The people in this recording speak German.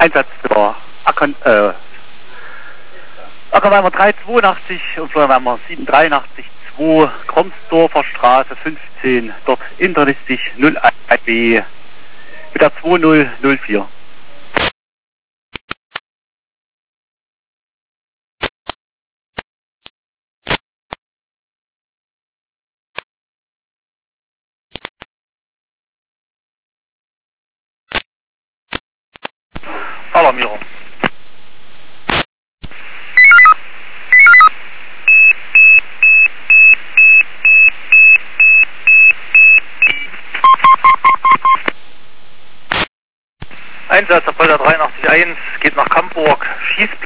Einsatz für Ackerweimer 382 und Feuerwehrmer 783-2, Kromsdorfer Straße 15, dort interlistig 01B mit der 2004. Alarmierung. Einsatz auf Polder 83-1 geht nach Kamburg, Schießplatz.